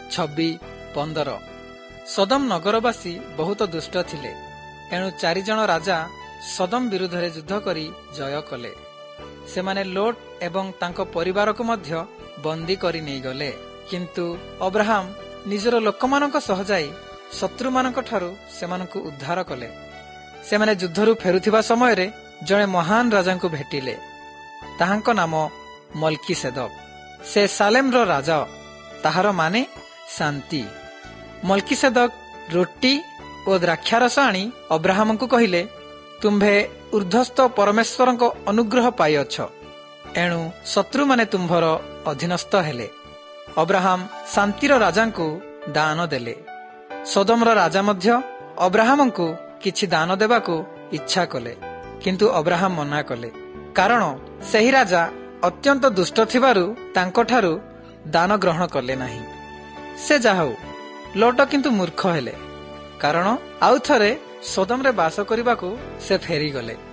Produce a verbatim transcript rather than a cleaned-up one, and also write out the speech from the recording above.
ଛବି ପନ୍ଦର। ସଦମ ନଗରବାସୀ ବହୁତ ଦୁଷ୍ଟ ଥିଲେ, ଏଣୁ ଚାରିଜଣ ରାଜା ସଦମ ବିରୁଦ୍ଧରେ ଯୁଦ୍ଧ କରି ଜୟ କଲେ। ସେମାନେ ଲୋଟ ଏବଂ ତାଙ୍କ ପରିବାରକୁ ମଧ୍ୟ ବନ୍ଦୀ କରି ନେଇଗଲେ। କିନ୍ତୁ ଅବ୍ରାହମ ନିଜର ଲୋକମାନଙ୍କ ସହ ଯାଇ ଶତ୍ରୁମାନଙ୍କ ଠାରୁ ସେମାନଙ୍କୁ ଉଦ୍ଧାର କଲେ। ସେମାନେ ଯୁଦ୍ଧରୁ ଫେରୁଥିବା ସମୟରେ ଜଣେ ମହାନ ରାଜାଙ୍କୁ ଭେଟିଲେ। ତାହାଙ୍କ ନାମ ମଲ୍କିସେଦକ। ସେ ସାଲେମର ରାଜା, ତାହାର ମାନେ ଶାନ୍ତି। ମଲ୍କିସେଦକ ରୁଟି ଓ ଦ୍ରାକ୍ଷାରସ ଆଣି ଅବ୍ରାହମଙ୍କୁ କହିଲେ, ତୁମ୍ଭେ ଉର୍ଦ୍ଧ୍ୱସ୍ଥ ପରମେଶ୍ୱରଙ୍କ ଅନୁଗ୍ରହ ପାଇଅଛ, ଏଣୁ ଶତ୍ରୁମାନେ ତୁମ୍ଭର ଅଧୀନସ୍ଥ ହେଲେ। ଅବ୍ରାହମ ଶାନ୍ତିର ରାଜାଙ୍କୁ ଦାନ ଦେଲେ। ସୋଦମର ରାଜା ମଧ୍ୟ ଅବ୍ରାହମଙ୍କୁ କିଛି ଦାନ ଦେବାକୁ ଇଚ୍ଛା କଲେ, କିନ୍ତୁ ଅବ୍ରାହମ ମନା କଲେ, କାରଣ ସେହି ରାଜା ଅତ୍ୟନ୍ତ ଦୁଷ୍ଟ ଥିବାରୁ ତାଙ୍କଠାରୁ ଦାନ ଗ୍ରହଣ କଲେ ନାହିଁ। ସେ ଯାହା ହେଉ, ଲୋଟ କିନ୍ତୁ ମୂର୍ଖ ହେଲେ, କାରଣ ଆଉ ଥରେ ସୋଦମରେ ବାସ କରିବାକୁ ସେ ଫେରିଗଲେ।